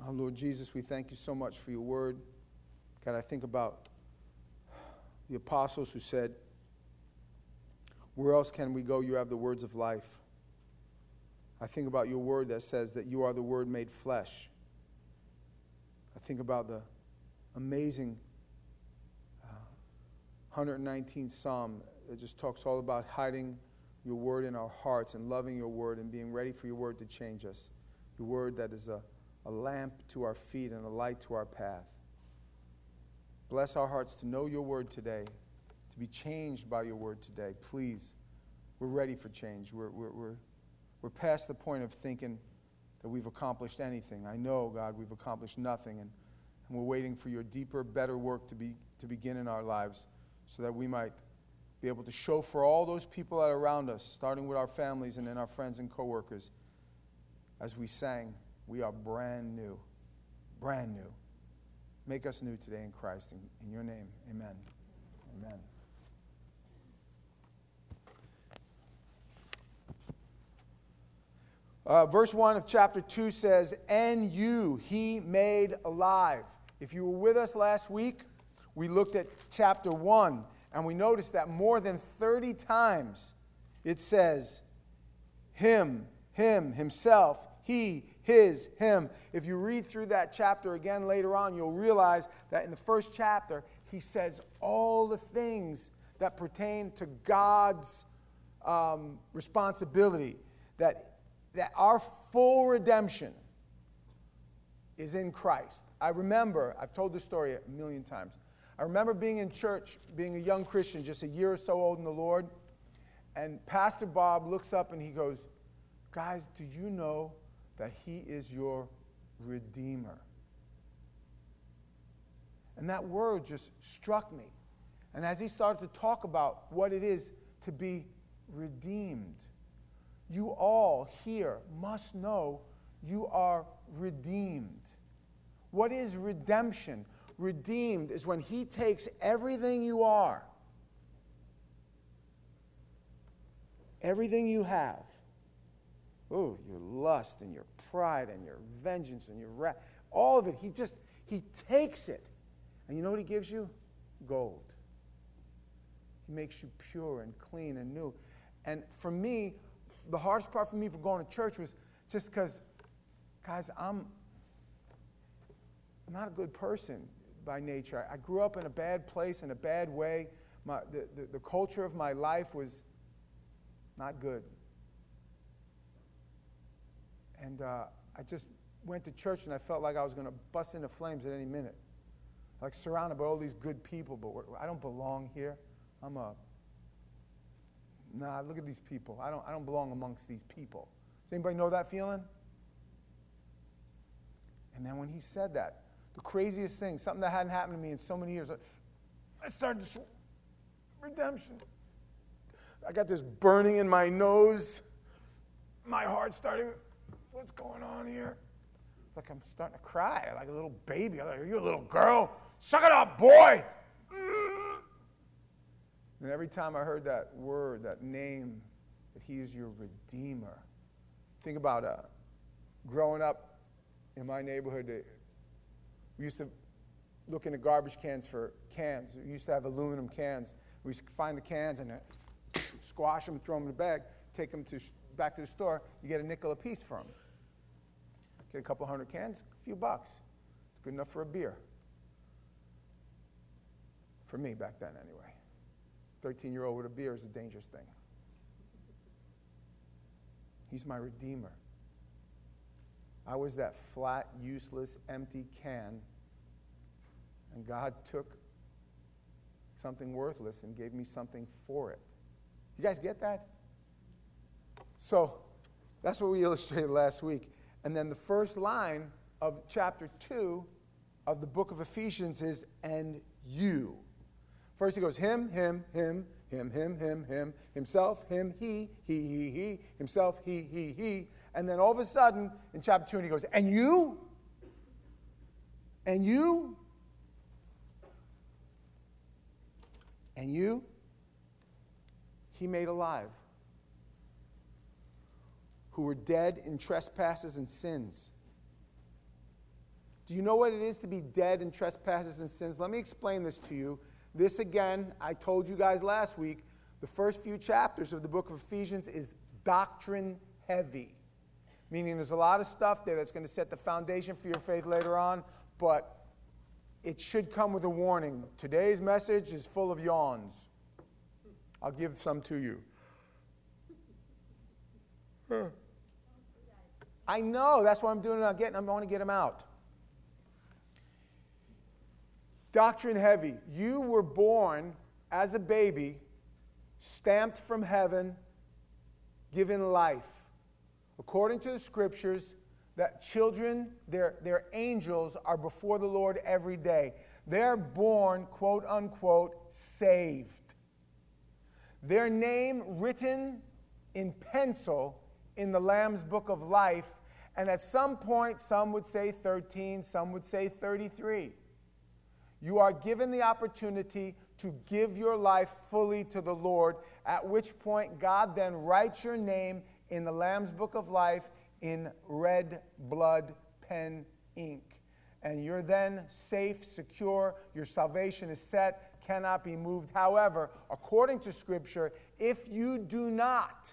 Oh, Lord Jesus, we thank you so much for your word. God, I think about the apostles who said, where else can we go? You have the words of life. I think about your word that says that you are the word made flesh. I think about the amazing 119th Psalm that just talks all about hiding your word in our hearts and loving your word and being ready for your word to change us. Your word that is a lamp to our feet and a light to our path. Bless our hearts to know your word today, to be changed by your word today. Please, we're ready for change. We're past the point of thinking that we've accomplished anything. I know, God, we've accomplished nothing, and we're waiting for your deeper, better work to begin in our lives so that we might be able to show for all those people that are around us, starting with our families and then our friends and coworkers, as we sang, we are brand new. Brand new. Make us new today in Christ. In your name, amen. Amen. Verse 1 of chapter 2 says, and you he made alive. If you were with us last week, we looked at chapter 1, and we noticed that more than 30 times it says, him, himself, he, his, him. If you read through that chapter again later on, you'll realize that in the first chapter, he says all the things that pertain to God's responsibility, that our full redemption is in Christ. I remember, I've told this story a million times. I remember being in church, being a young Christian, just a year or so old in the Lord, and Pastor Bob looks up and he goes, guys, do you know that he is your Redeemer? And that word just struck me. And as he started to talk about what it is to be redeemed, you all here must know you are redeemed. What is redemption? Redeemed is when he takes everything you are, everything you have, oh, your lust and your pride and your vengeance and your wrath, all of it, he takes it. And you know what he gives you? Gold. He makes you pure and clean and new. And for me, the hardest part for me for going to church was just because, guys, I'm not a good person by nature. I grew up in a bad place, in a bad way. The culture of my life was not good. And I just went to church and I felt like I was going to bust into flames at any minute. Like surrounded by all these good people, but I don't belong here. Look at these people. I don't belong amongst these people. Does anybody know that feeling? And then when he said that, the craziest thing, something that hadn't happened to me in so many years, I started to redemption. I got this burning in my nose. My heart started, what's going on here? It's like I'm starting to cry, like a little baby. I'm like, are you a little girl? Suck it up, boy! And every time I heard that word, that name, that he is your Redeemer. Think about growing up in my neighborhood. We used to look in the garbage cans for cans. We used to have aluminum cans. We used to find the cans and squash them, throw them in the bag, take them back to the store. You get a nickel a piece for them. Get a couple hundred cans, a few bucks. It's good enough for a beer. For me back then, anyway. 13-year-old with a beer is a dangerous thing. He's my Redeemer. I was that flat, useless, empty can, and God took something worthless and gave me something for it. You guys get that? So that's what we illustrated last week. And then the first line of chapter 2 of the book of Ephesians is, and you. First he goes, him, himself, him, he, himself, he. And then all of a sudden, in chapter 2, he goes, and you? And you? And you? He made alive, who were dead in trespasses and sins, Do you know what it is to be dead in trespasses and sins? Let me explain this to you. This, again, I told you guys last week, the first few chapters of the book of Ephesians is doctrine heavy. Meaning there's a lot of stuff there that's going to set the foundation for your faith later on, but it should come with a warning. Today's message is full of yawns. I'll give some to you. I know, that's what I'm doing. I want to get them out. Doctrine heavy. You were born as a baby, stamped from heaven, given life. According to the scriptures, that children, their angels, are before the Lord every day. They're born, quote unquote, saved. Their name written in pencil in the Lamb's Book of Life, and at some point, some would say 13, some would say 33. You are given the opportunity to give your life fully to the Lord, at which point God then writes your name in the Lamb's Book of Life in red blood pen ink. And you're then safe, secure, your salvation is set, cannot be moved. However, according to Scripture, if you do not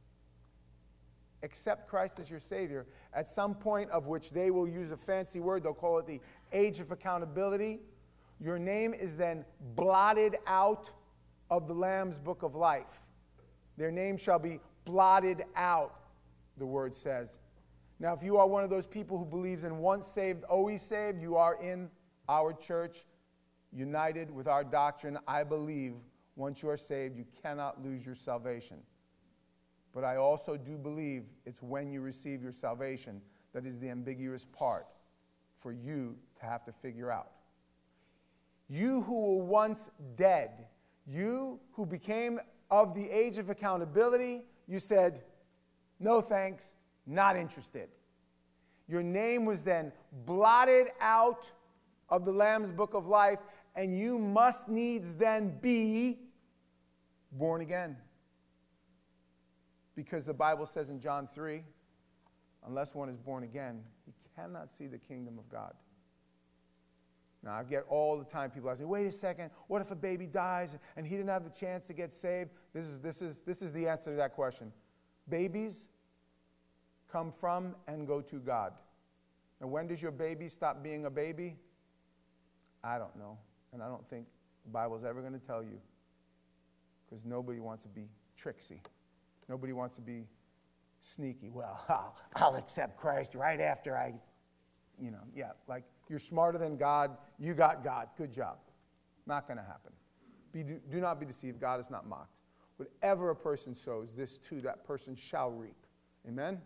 accept Christ as your Savior, at some point of which they will use a fancy word, they'll call it the age of accountability, your name is then blotted out of the Lamb's Book of Life. Their name shall be blotted out, the word says. Now, if you are one of those people who believes in once saved, always saved, you are in our church, united with our doctrine. I believe once you are saved, you cannot lose your salvation. But I also do believe it's when you receive your salvation that is the ambiguous part for you to have to figure out. You who were once dead, you who became of the age of accountability, you said, no thanks, not interested. Your name was then blotted out of the Lamb's Book of Life, and you must needs then be born again. Because the Bible says in John 3, unless one is born again, he cannot see the kingdom of God. Now, I get all the time people ask me, wait a second, what if a baby dies and he didn't have the chance to get saved? This is the answer to that question. Babies come from and go to God. Now, when does your baby stop being a baby? I don't know, and I don't think the Bible's ever going to tell you, because nobody wants to be tricksy. Nobody wants to be sneaky. Well, I'll accept Christ right after like you're smarter than God, you got God, good job. Not going to happen. Do not be deceived, God is not mocked. Whatever a person sows, this too that person shall reap. Amen?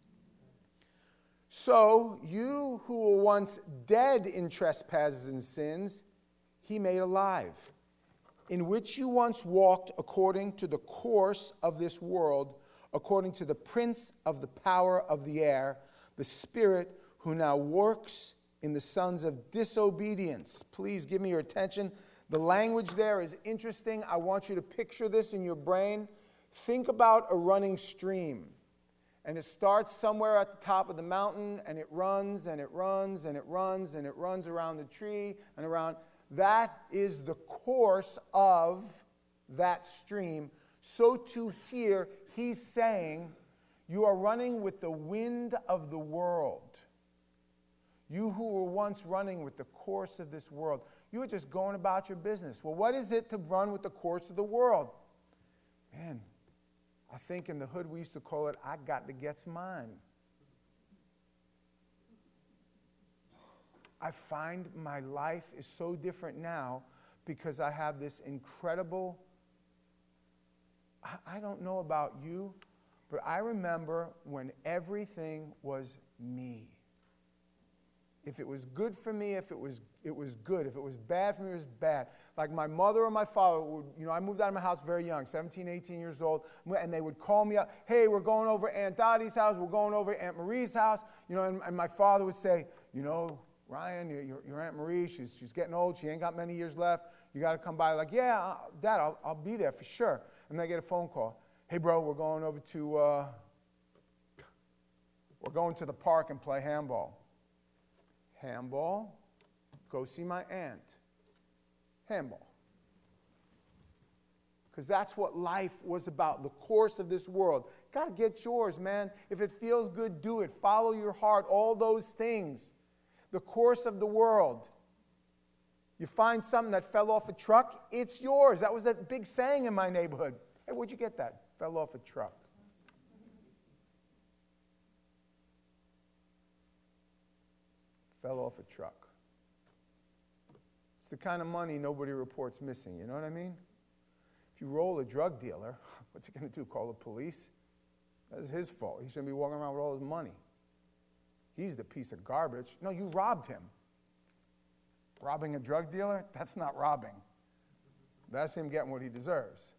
So, you who were once dead in trespasses and sins, he made alive, in which you once walked according to the course of this world, according to the prince of the power of the air, the spirit who now works in the sons of disobedience. Please give me your attention. The language there is interesting. I want you to picture this in your brain. Think about a running stream. And it starts somewhere at the top of the mountain, and it runs, and it runs, and it runs, and it runs around the tree and around. That is the course of that stream. So too here, he's saying, you are running with the wind of the world. You who were once running with the course of this world, you were just going about your business. Well, what is it to run with the course of the world? Man, I think in the hood we used to call it, I got to get's mine. I find my life is so different now because I have this incredible, I don't know about you, but I remember when everything was me. If it was good for me, it was good. If it was bad for me, it was bad. Like my mother or my father would, I moved out of my house very young, 17, 18 years old, and they would call me up, hey, we're going over to Aunt Dottie's house, we're going over to Aunt Marie's house, and my father would say, Ryan, your Aunt Marie, she's getting old, she ain't got many years left, you got to come by. Like, yeah, Dad, I'll be there for sure. And then I get a phone call, hey, bro, we're going over to, the park and play handball. Handball. Go see my aunt. Handball. Because that's what life was about, the course of this world. Got to get yours, man. If it feels good, do it. Follow your heart, all those things. The course of the world. You find something that fell off a truck, it's yours. That was a big saying in my neighborhood. Hey, where'd you get that? Fell off a truck. Fell off a truck. It's the kind of money nobody reports missing, you know what I mean? If you roll a drug dealer, what's he going to do, call the police? That's his fault. He shouldn't be walking around with all his money. He's the piece of garbage. No, you robbed him. Robbing a drug dealer? That's not robbing. That's him getting what he deserves.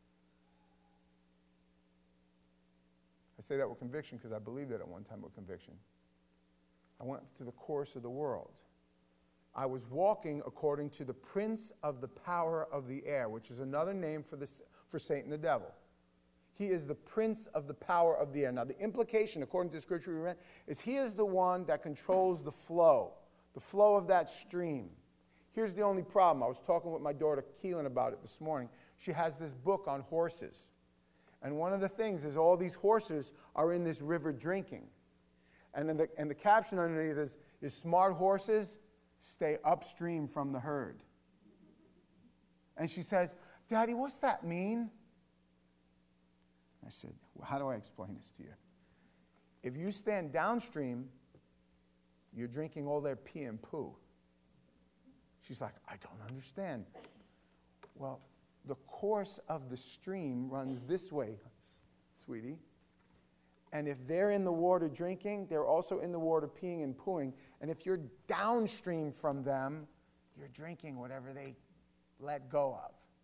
I say that with conviction because I believed it at one time with conviction. I went to the course of the world. I was walking according to the prince of the power of the air, which is another name for Satan the devil. He is the prince of the power of the air. Now, the implication, according to the scripture we read, is he is the one that controls the flow of that stream. Here's the only problem. I was talking with my daughter, Keelan, about it this morning. She has this book on horses. And one of the things is all these horses are in this river drinking. And the caption underneath is smart horses stay upstream from the herd. And she says, Daddy, what's that mean? I said, well, how do I explain this to you? If you stand downstream, you're drinking all their pee and poo. She's like, I don't understand. Well, the course of the stream runs this way, sweetie. And if they're in the water drinking, they're also in the water peeing and pooing. And if you're downstream from them, you're drinking whatever they let go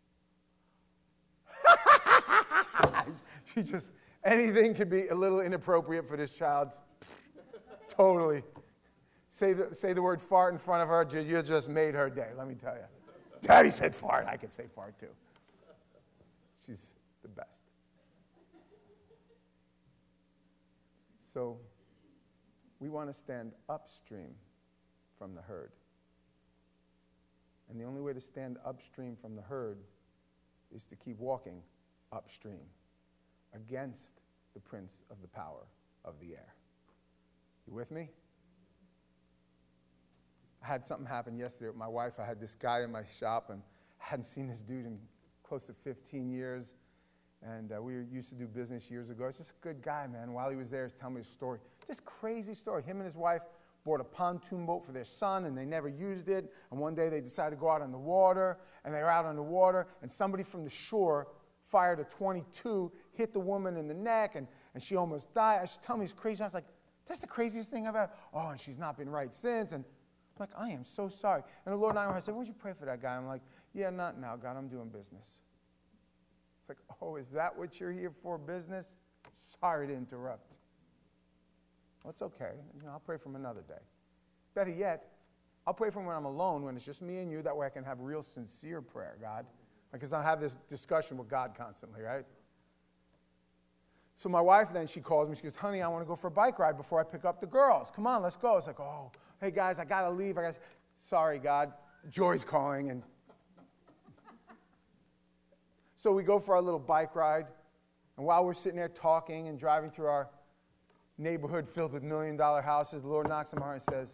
of. Anything could be a little inappropriate for this child. Totally. Say the word fart in front of her, you just made her day, let me tell you. Daddy said fart, I could say fart too. She's the best. So, we want to stand upstream from the herd. And the only way to stand upstream from the herd is to keep walking upstream against the prince of the power of the air. You with me? I had something happen yesterday with my wife. I had this guy in my shop, and I hadn't seen this dude in close to 15 years. And we used to do business years ago. He's just a good guy, man. While he was there, he's telling me a story. Just crazy story. Him and his wife bought a pontoon boat for their son, and they never used it. And one day they decided to go out on the water, and they were out on the water, and somebody from the shore fired a .22, hit the woman in the neck, and she almost died. She's telling me it's crazy. I was like, that's the craziest thing I've ever. Oh, and she's not been right since. And I'm like, I am so sorry. And the Lord and I said, would you pray for that guy? I'm like, yeah, not now, God, I'm doing business. It's like, oh, is that what you're here for, business? Sorry to interrupt. Well, it's okay. I'll pray for him another day. Better yet, I'll pray for him when I'm alone, when it's just me and you. That way I can have real sincere prayer, God. Because I have this discussion with God constantly, right? So my wife then, she calls me. She goes, honey, I want to go for a bike ride before I pick up the girls. Come on, let's go. It's like, oh, hey, guys, I got to leave. Sorry, God. Joy's calling. And so we go for our little bike ride. And while we're sitting there talking and driving through our neighborhood filled with $1 million houses, the Lord knocks on my heart and says,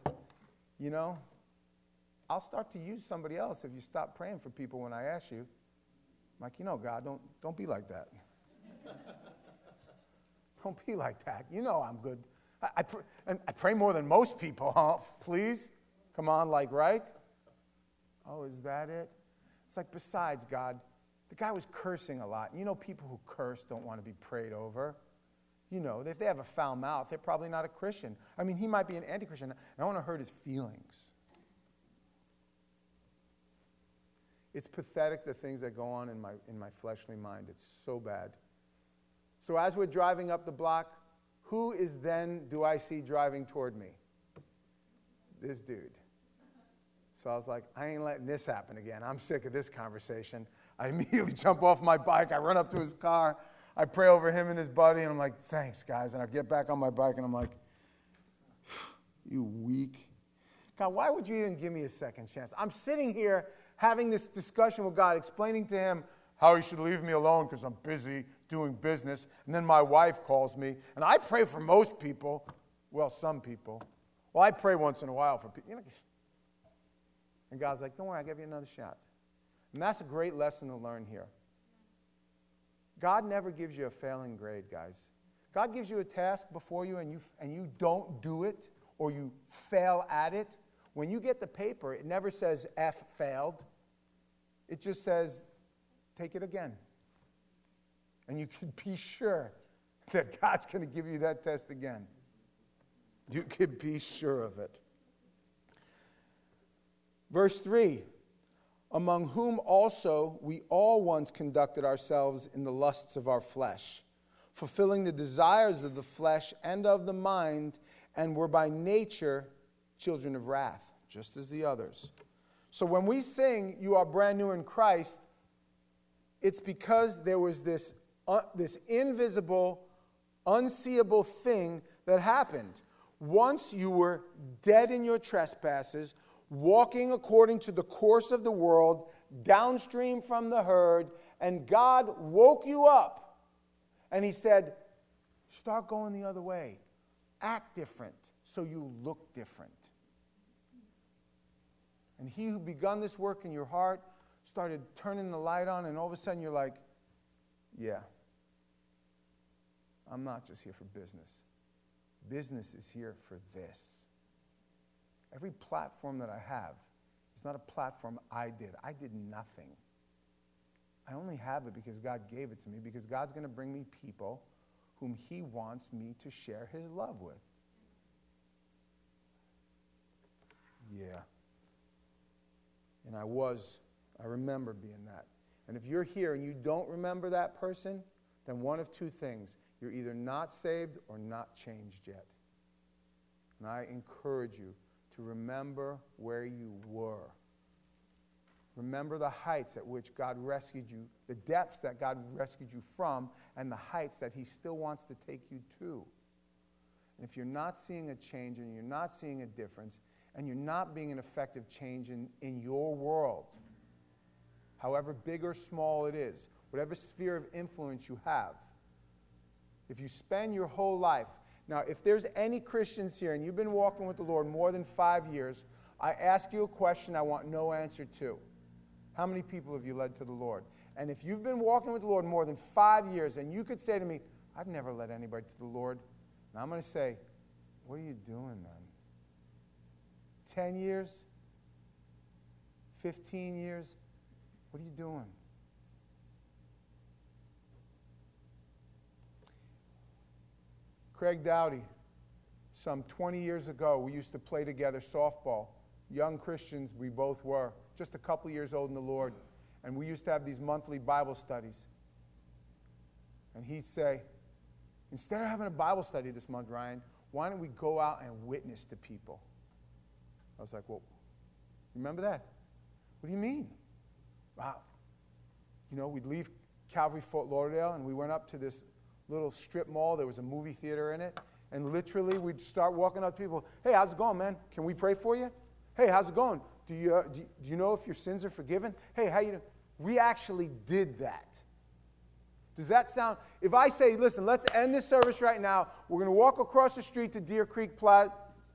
I'll start to use somebody else if you stop praying for people when I ask you. I'm like, God, don't be like that. Don't be like that. I'm good. I pray more than most people, huh? Please? Come on, right? Oh, is that it? It's like, besides, God, the guy was cursing a lot. People who curse don't want to be prayed over. If they have a foul mouth, they're probably not a Christian. I mean, he might be an anti-Christian. I don't want to hurt his feelings. It's pathetic, the things that go on in my fleshly mind. It's so bad. So as we're driving up the block, who do I see driving toward me? This dude. So I was like, I ain't letting this happen again. I'm sick of this conversation. I immediately jump off my bike. I run up to his car. I pray over him and his buddy, and I'm like, thanks, guys. And I get back on my bike, and I'm like, you weak. God, why would you even give me a second chance? I'm sitting here having this discussion with God, explaining to him how he should leave me alone because I'm busy doing business. And then my wife calls me, and I pray for most people. Well, some people. Well, I pray once in a while for people. And God's like, don't worry, I'll give you another shot. And that's a great lesson to learn here. God never gives you a failing grade, guys. God gives you a task before you, and you don't do it, or you fail at it. When you get the paper, it never says F failed. It just says, take it again. And you can be sure that God's going to give you that test again. You can be sure of it. Verse 3, among whom also we all once conducted ourselves in the lusts of our flesh, fulfilling the desires of the flesh and of the mind, and were by nature children of wrath, just as the others. So when we sing, you are brand new in Christ, it's because there was this invisible, unseeable thing that happened. Once you were dead in your trespasses, walking according to the course of the world, downstream from the herd, and God woke you up, and he said, start going the other way. Act different so you look different. And he who begun this work in your heart started turning the light on, and all of a sudden you're like, yeah, I'm not just here for business. Business is here for this. Every platform that I have is not a platform I did. I did nothing. I only have it because God gave it to me, because God's going to bring me people whom he wants me to share his love with. Yeah. And I remember being that. And if you're here and you don't remember that person, then one of two things. You're either not saved or not changed yet. And I encourage you to remember where you were. Remember the heights at which God rescued you, the depths that God rescued you from, and the heights that he still wants to take you to. And if you're not seeing a change and you're not seeing a difference, and you're not being an effective change in your world, however big or small it is, whatever sphere of influence you have, if you spend your whole life, now if there's any Christians here and you've been walking with the Lord more than 5 years, I ask you a question I want no answer to. How many people have you led to the Lord? And if you've been walking with the Lord more than 5 years and you could say to me, I've never led anybody to the Lord, and I'm going to say, what are you doing, man? 10 years? 15 years? What are you doing? Craig Dowdy, some 20 years ago, we used to play together softball. Young Christians, we both were, just a couple years old in the Lord. And we used to have these monthly Bible studies. And he'd say, instead of having a Bible study this month, Ryan, why don't we go out and witness to people? I was like, well, remember that? What do you mean? Wow. You know, we'd leave Calvary Fort Lauderdale, and we went up to this little strip mall. There was a movie theater in it. And literally, we'd start walking up to people. Hey, how's it going, man? Can we pray for you? Hey, how's it going? Do you know if your sins are forgiven? Hey, how you doing? We actually did that. Does that sound? If I say, listen, let's end this service right now. We're going to walk across the street to Deer Creek Plaza.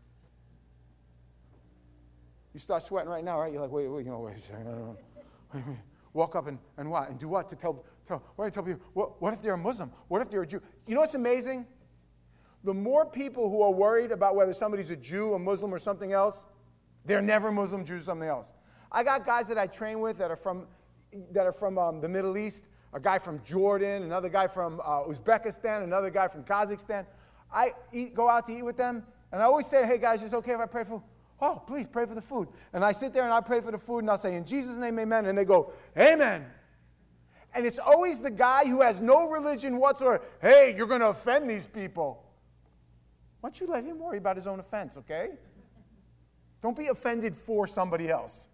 You start sweating right now, right? You're like, wait a second. Wait. Walk up and what? And do what? What do I tell people? What if they're a Muslim? What if they're a Jew? You know what's amazing? The more people who are worried about whether somebody's a Jew, a Muslim, or something else, they're never Muslim, Jew, something else. I got guys that I train with that are from the Middle East, a guy from Jordan, another guy from Uzbekistan, another guy from Kazakhstan. I go out to eat with them, and I always say, hey, guys, is it okay if I pray for? Oh, please pray for the food. And I sit there and I pray for the food, and I'll say, in Jesus' name, amen. And they go, amen. And it's always the guy who has no religion whatsoever. Hey, you're going to offend these people. Why don't you let him worry about his own offense, okay? Don't be offended for somebody else.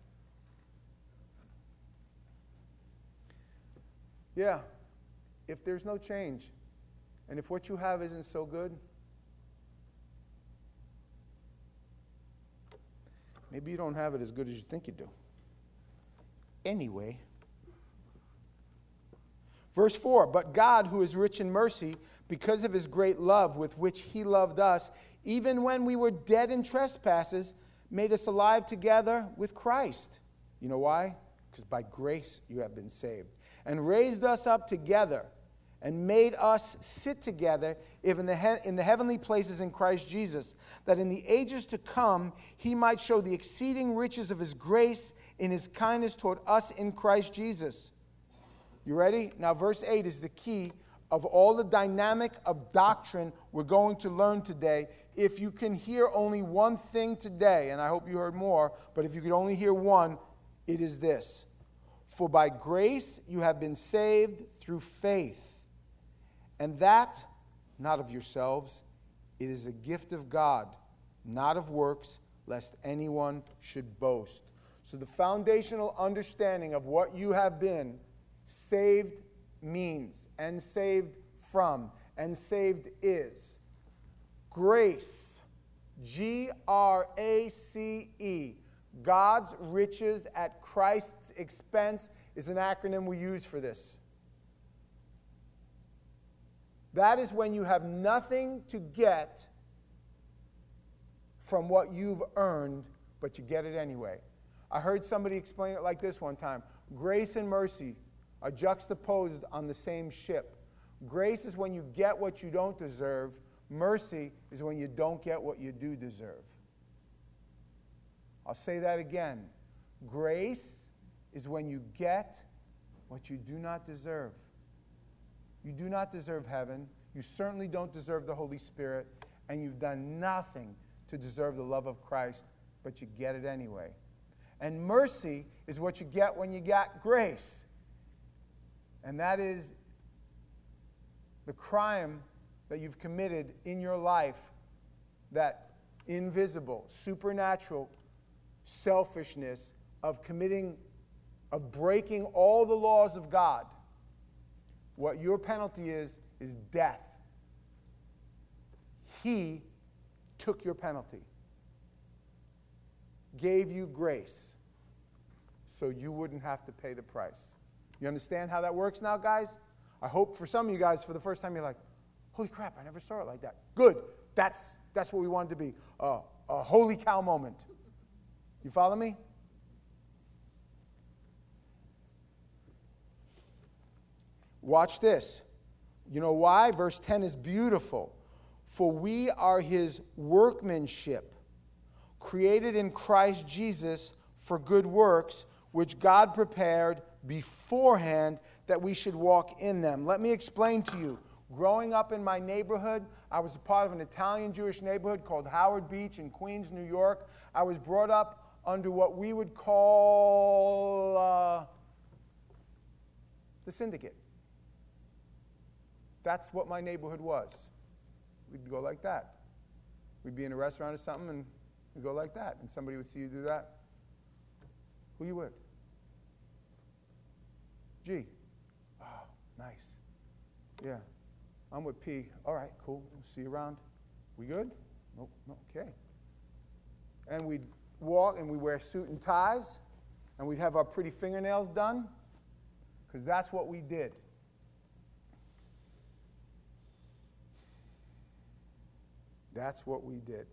Yeah, if there's no change, and if what you have isn't so good, Maybe you don't have it as good as you think you do. Anyway, verse 4, but God, who is rich in mercy, because of his great love with which he loved us, even when we were dead in trespasses, made us alive together with Christ. You know why? Because by grace you have been saved. And raised us up together and made us sit together in the heavenly places in Christ Jesus, that in the ages to come he might show the exceeding riches of his grace in his kindness toward us in Christ Jesus. You ready? Now verse 8 is the key of all the dynamic of doctrine we're going to learn today. If you can hear only one thing today, and I hope you heard more, but if you could only hear one, it is this. For by grace you have been saved through faith. And that, not of yourselves, it is a gift of God, not of works, lest anyone should boast. So the foundational understanding of what you have been saved means, and saved from, and saved is. Grace, Grace, God's riches at Christ's expense, is an acronym we use for this. That is when you have nothing to get from what you've earned, but you get it anyway. I heard somebody explain it like this one time. Grace and mercy are juxtaposed on the same ship. Grace is when you get what you don't deserve. Mercy is when you don't get what you do deserve. I'll say that again. Grace is when you get what you do not deserve. You do not deserve heaven. You certainly don't deserve the Holy Spirit. And you've done nothing to deserve the love of Christ, but you get it anyway. And mercy is what you get when you got grace. And that is the crime that you've committed in your life, that invisible, supernatural selfishness of breaking all the laws of God. What your penalty is death. He took your penalty, gave you grace, so you wouldn't have to pay the price. You understand how that works now, guys? I hope for some of you guys, for the first time, you're like, holy crap, I never saw it like that. Good. That's what we wanted to be. A holy cow moment. You follow me? Watch this. You know why? Verse 10 is beautiful. For we are his workmanship, created in Christ Jesus for good works, which God prepared beforehand that we should walk in them. Let me explain to you. Growing up in my neighborhood, I was a part of an Italian Jewish neighborhood called Howard Beach in Queens, New York. I was brought up under what we would call the syndicate. That's what my neighborhood was. We'd go like that. We'd be in a restaurant or something, and we'd go like that. And somebody would see you do that. Who you with? G. Oh, nice. Yeah. I'm with P. All right, cool. We'll see you around. We good? Nope. No, okay. And we'd walk, and we'd wear suit and ties, and we'd have our pretty fingernails done, because that's what we did. That's what we did.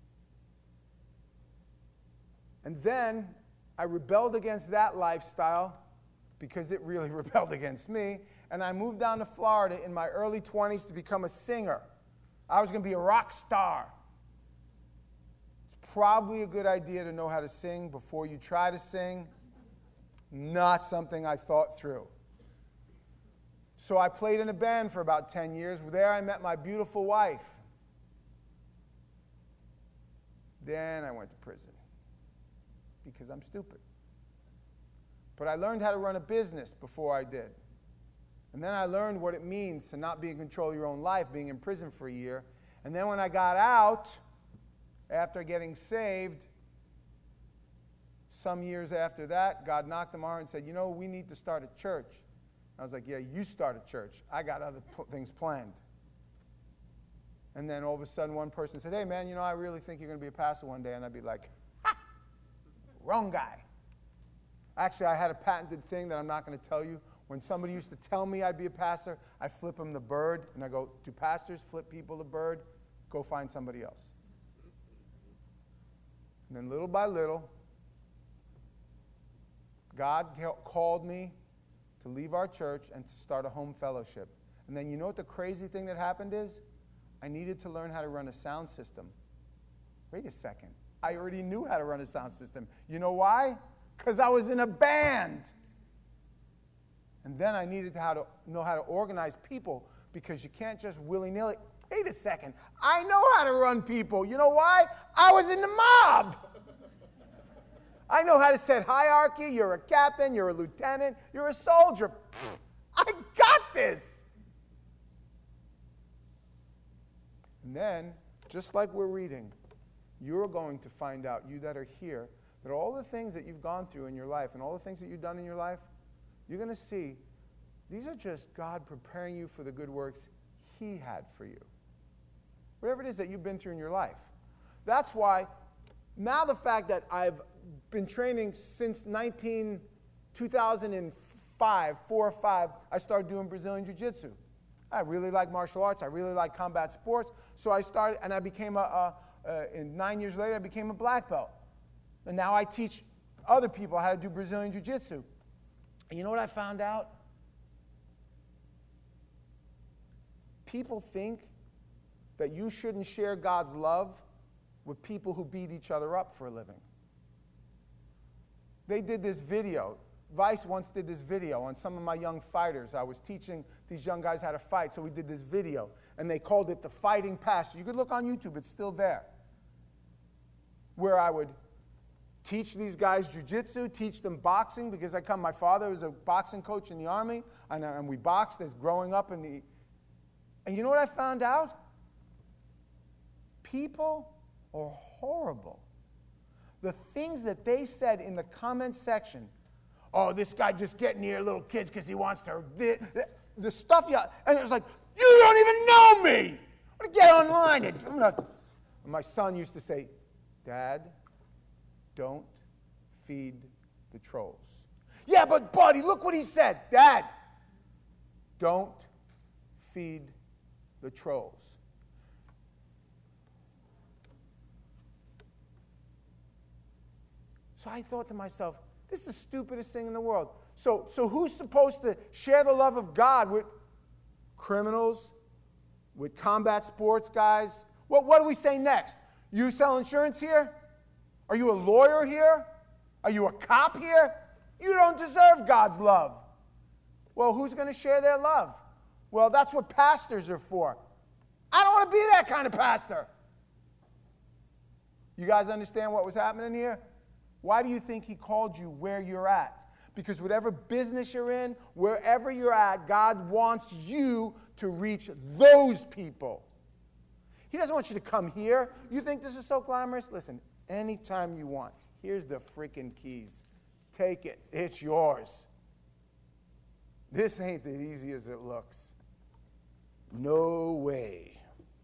And then I rebelled against that lifestyle because it really rebelled against me. And I moved down to Florida in my early 20s to become a singer. I was going to be a rock star. It's probably a good idea to know how to sing before you try to sing. Not something I thought through. So I played in a band for about 10 years. There I met my beautiful wife. Then I went to prison because I'm stupid. But I learned how to run a business before I did. And then I learned what it means to not be in control of your own life, being in prison for a year. And then when I got out, after getting saved, some years after that, God knocked on my heart and said, you know, we need to start a church. I was like, yeah, you start a church. I got other things planned. And then all of a sudden one person said, hey, man, you know, I really think you're going to be a pastor one day. And I'd be like, ha! Wrong guy. Actually, I had a patented thing that I'm not going to tell you. When somebody used to tell me I'd be a pastor, I flip them the bird, and I go, do pastors flip people the bird? Go find somebody else. And then little by little, God called me to leave our church and to start a home fellowship. And then you know what the crazy thing that happened is? I needed to learn how to run a sound system. Wait a second. I already knew how to run a sound system. You know why? Because I was in a band. And then I needed to know how to organize people, because you can't just willy-nilly. Wait a second. I know how to run people. You know why? I was in the mob. I know how to set hierarchy. You're a captain. You're a lieutenant. You're a soldier. I got this. And then, just like we're reading, you're going to find out, you that are here, that all the things that you've gone through in your life and all the things that you've done in your life, you're going to see these are just God preparing you for the good works He had for you. Whatever it is that you've been through in your life. That's why now the fact that I've been training since 2005, 4 or 5, I started doing Brazilian Jiu-Jitsu. I really like martial arts. I really like combat sports. So I started, and I became and 9 years later, I became a black belt. And now I teach other people how to do Brazilian Jiu-Jitsu. And you know what I found out? People think that you shouldn't share God's love with people who beat each other up for a living. They did this video. Vice once did this video on some of my young fighters. I was teaching these young guys how to fight, so we did this video, and they called it The Fighting Pastor. You could look on YouTube, it's still there. Where I would teach these guys jiu-jitsu, teach them boxing, because my father was a boxing coach in the Army, and we boxed as growing up and you know what I found out? People are horrible. The things that they said in the comment section, oh, this guy just getting near little kids because he wants to, the stuff, and it was like, you don't even know me. I'm going to get online. And my son used to say, Dad, don't feed the trolls. Yeah, but buddy, look what he said. Dad, don't feed the trolls. So I thought to myself, this is the stupidest thing in the world. So who's supposed to share the love of God with criminals, with combat sports guys? What do we say next? You sell insurance here? Are you a lawyer here? Are you a cop here? You don't deserve God's love. Well, who's going to share their love? Well, that's what pastors are for. I don't want to be that kind of pastor. You guys understand what was happening here? Why do you think He called you where you're at? Because whatever business you're in, wherever you're at, God wants you to reach those people. He doesn't want you to come here. You think this is so glamorous? Listen, anytime you want. Here's the freaking keys. Take it. It's yours. This ain't as easy as it looks. No way.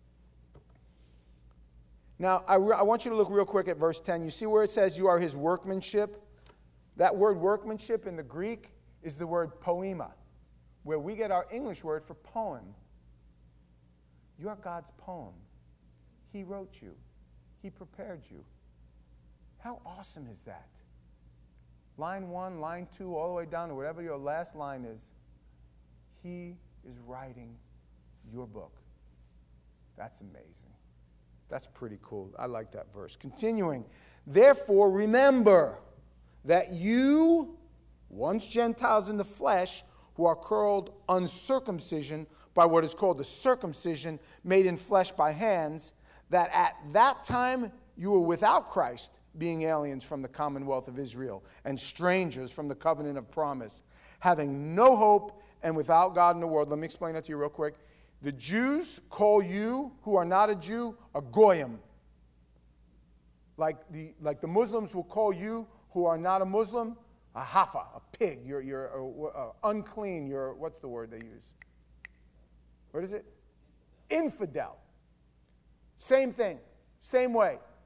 Now, I want you to look real quick at verse 10. You see where it says you are His workmanship? That word workmanship in the Greek is the word poema, where we get our English word for poem. You are God's poem. He wrote you. He prepared you. How awesome is that? Line 1, line 2, all the way down to whatever your last line is. He is writing your book. That's amazing. That's pretty cool. I like that verse. Continuing. Therefore, remember that you, once Gentiles in the flesh, who are called uncircumcision by what is called the circumcision made in flesh by hands, that at that time you were without Christ, being aliens from the commonwealth of Israel and strangers from the covenant of promise, having no hope and without God in the world. Let me explain that to you real quick. The Jews call you, who are not a Jew, a goyim. Like the Muslims will call you, who are not a Muslim, a hafa, a pig. You're unclean. You're, what's the word they use? What is it? Infidel. Same thing. Same way.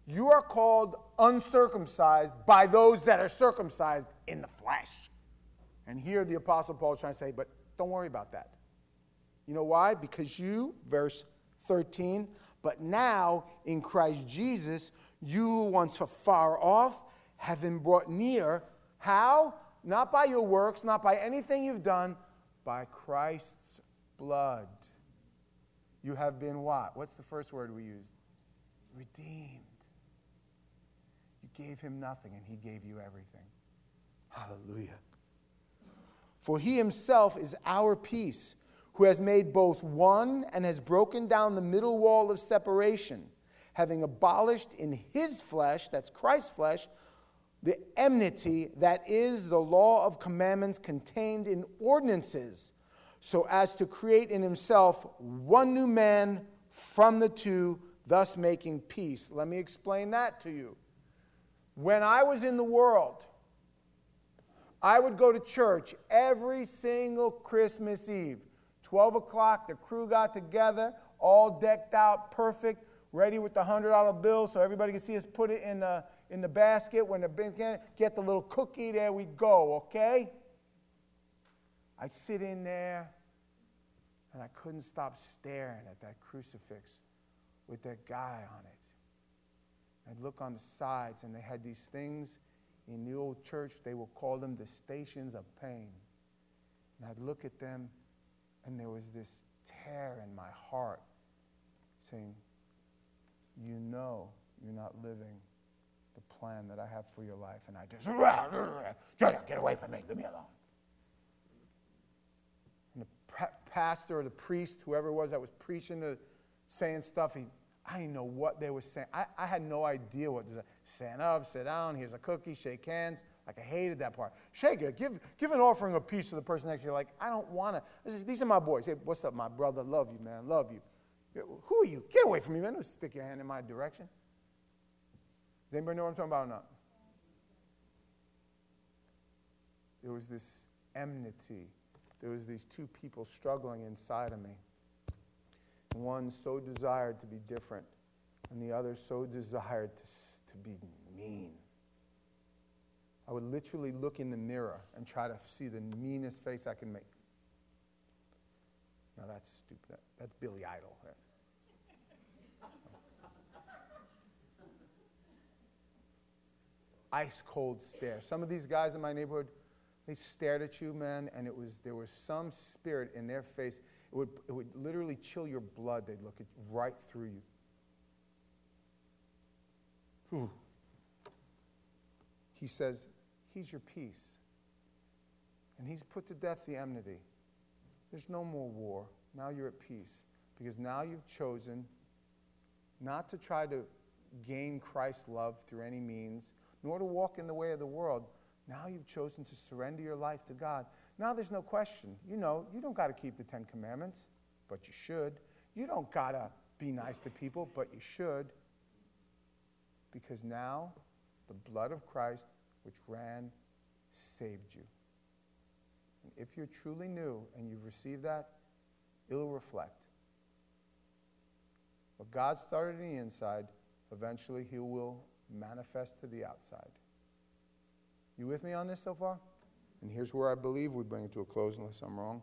You are called uncircumcised by those that are circumcised in the flesh. And here the Apostle Paul is trying to say, but don't worry about that. You know why? Because you, verse 13, but now in Christ Jesus, you who once were far off have been brought near. How? Not by your works, not by anything you've done, by Christ's blood. You have been what? What's the first word we used? Redeemed. You gave him nothing and he gave you everything. Hallelujah. For he himself is our peace, who has made both one and has broken down the middle wall of separation, having abolished in his flesh, that's Christ's flesh, the enmity that is the law of commandments contained in ordinances, so as to create in himself one new man from the two, thus making peace. Let me explain that to you. When I was in the world, I would go to church every single Christmas Eve. 12 o'clock, the crew got together, all decked out, perfect, ready with the $100 bill so everybody can see us put it in the basket. When the get the little cookie, there we go, okay? I'd sit in there, and I couldn't stop staring at that crucifix with that guy on it. I'd look on the sides, and they had these things in the old church. They would call them the stations of pain. And I'd look at them, and there was this tear in my heart saying, you know you're not living the plan that I have for your life. And I just, get away from me, leave me alone. And the pastor or the priest, whoever it was that was preaching, saying stuff, I didn't know what they were saying. I had no idea what they were saying. Stand up, sit down, here's a cookie, shake hands. Like, I hated that part. Shake it. Give an offering of peace to the person next to you. Like, I don't want to. These are my boys. Hey, what's up, my brother? Love you, man. Love you. Who are you? Get away from me, man. Don't stick your hand in my direction. Does anybody know what I'm talking about or not? There was this enmity. There was these two people struggling inside of me. One so desired to be different, and the other so desired to be mean. I would literally look in the mirror and try to see the meanest face I can make. Now that's stupid. That's Billy Idol. Right? Ice cold stare. Some of these guys in my neighborhood, they stared at you, man, and there was some spirit in their face. It would literally chill your blood. They'd look right through you. Whew. He says, he's your peace. And he's put to death the enmity. There's no more war. Now you're at peace. Because now you've chosen not to try to gain Christ's love through any means, nor to walk in the way of the world. Now you've chosen to surrender your life to God. Now there's no question. You know, you don't got to keep the 10 Commandments, but you should. You don't got to be nice to people, but you should. Because now the blood of Christ, which ran, saved you. And if you're truly new and you've received that, it'll reflect. What God started in the inside, eventually he will manifest to the outside. You with me on this so far? And here's where I believe we bring it to a close, unless I'm wrong.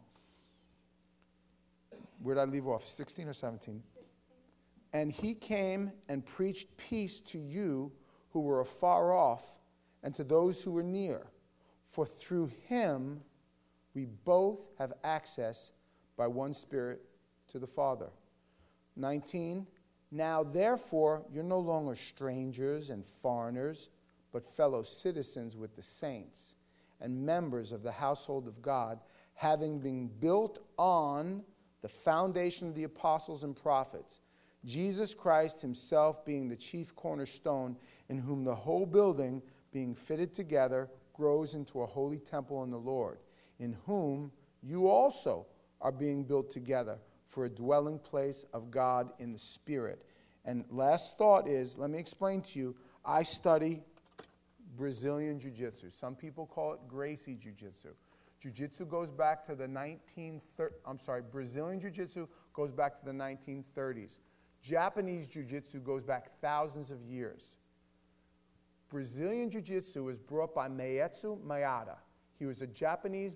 Where did I leave off? 16 or 17? And he came and preached peace to you who were afar off, and to those who were near. For through him we both have access by one Spirit to the Father. 19. Now therefore you're no longer strangers and foreigners, but fellow citizens with the saints, and members of the household of God, having been built on the foundation of the apostles and prophets, Jesus Christ himself being the chief cornerstone, in whom the whole building, being fitted together, grows into a holy temple in the Lord, in whom you also are being built together for a dwelling place of God in the Spirit. And last thought is, let me explain to you, I study Brazilian Jiu-Jitsu. Some people call it Gracie Jiu-Jitsu. Jiu-Jitsu goes back to the Brazilian Jiu-Jitsu goes back to the 1930s. Japanese jiu-jitsu goes back thousands of years. Brazilian jiu-jitsu was brought by Maetsu Mayada. He was a Japanese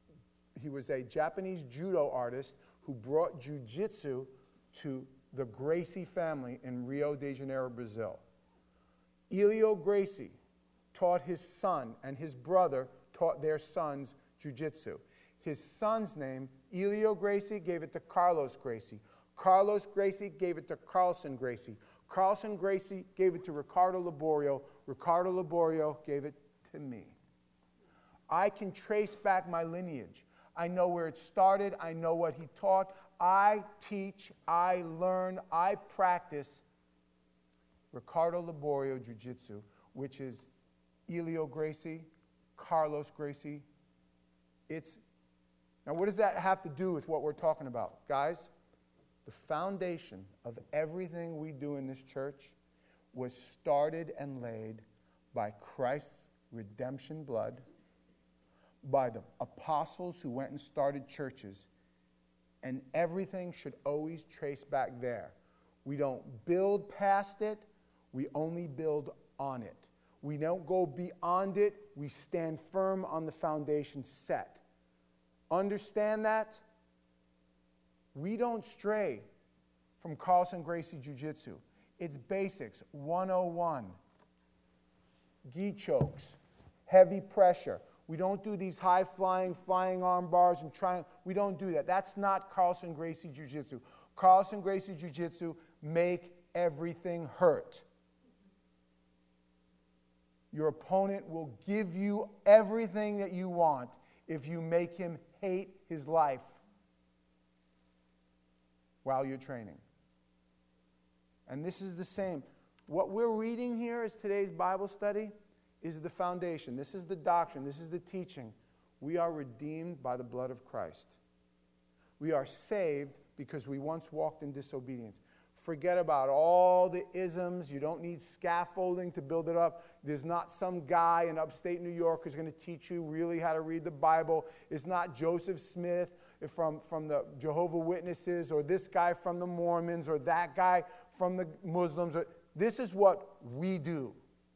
judo artist who brought jiu-jitsu to the Gracie family in Rio de Janeiro, Brazil. Elio Gracie taught his son, and his brother taught their sons jiu-jitsu. His son's name, Elio Gracie, gave it to Carlos Gracie. Carlos Gracie gave it to Carlson Gracie. Carlson Gracie gave it to Ricardo Laborio. Ricardo Laborio gave it to me. I can trace back my lineage. I know where it started. I know what he taught. I teach, I learn, I practice Ricardo Laborio Jiu-Jitsu, which is Elio Gracie, Carlos Gracie. Now what does that have to do with what we're talking about? Guys, the foundation of everything we do in this church was started and laid by Christ's redemption blood, by the apostles who went and started churches, and everything should always trace back there. We don't build past it, we only build on it. We don't go beyond it, we stand firm on the foundation set. Understand that? We don't stray from Carlson Gracie Jiu-Jitsu. It's basics, 101. Gi chokes, heavy pressure. We don't do these high-flying, flying arm bars and trying. We don't do that. That's not Carlson Gracie Jiu-Jitsu. Carlson Gracie Jiu-Jitsu make everything hurt. Your opponent will give you everything that you want if you make him hate his life while you're training. And this is the same. What we're reading here is today's Bible study is the foundation. This is the doctrine. This is the teaching. We are redeemed by the blood of Christ. We are saved because we once walked in disobedience. Forget about all the isms. You don't need scaffolding to build it up. There's not some guy in upstate New York who's going to teach you really how to read the Bible. It's not Joseph Smith from the Jehovah's Witnesses, or this guy from the Mormons, or that guy from the Muslims. This is what we do.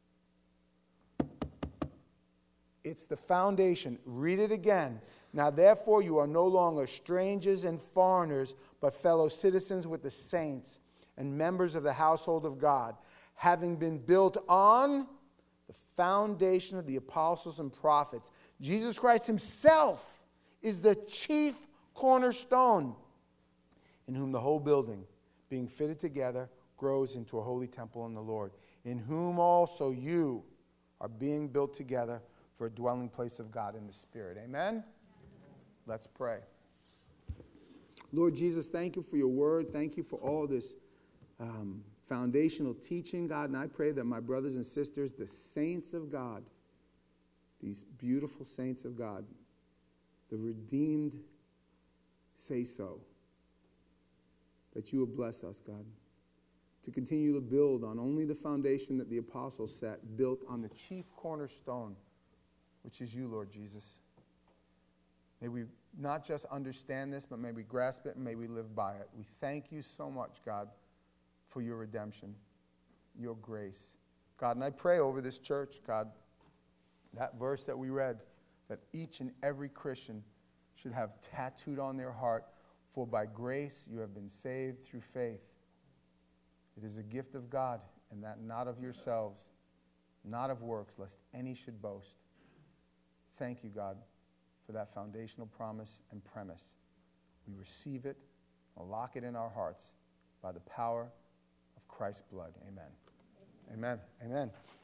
It's the foundation. Read it again. Now, therefore, you are no longer strangers and foreigners, but fellow citizens with the saints and members of the household of God, having been built on the foundation of the apostles and prophets. Jesus Christ himself is the chief cornerstone, in whom the whole building, being fitted together, grows into a holy temple in the Lord, in whom also you are being built together for a dwelling place of God in the Spirit. Amen? Let's pray. Lord Jesus, thank you for your word. Thank you for all this foundational teaching, God. And I pray that my brothers and sisters, the saints of God, these beautiful saints of God, the redeemed, say so. That you will bless us, God, to continue to build on only the foundation that the apostles set, built on the chief cornerstone, which is you, Lord Jesus. May we not just understand this, but may we grasp it and may we live by it. We thank you so much, God, for your redemption, your grace. God, and I pray over this church, God, that verse that we read, that each and every Christian should have tattooed on their heart, for by grace you have been saved through faith. It is a gift of God, and that not of yourselves, not of works, lest any should boast. Thank you, God, for that foundational promise and premise. We receive it and lock it in our hearts by the power of Christ's blood. Amen. Amen. Amen.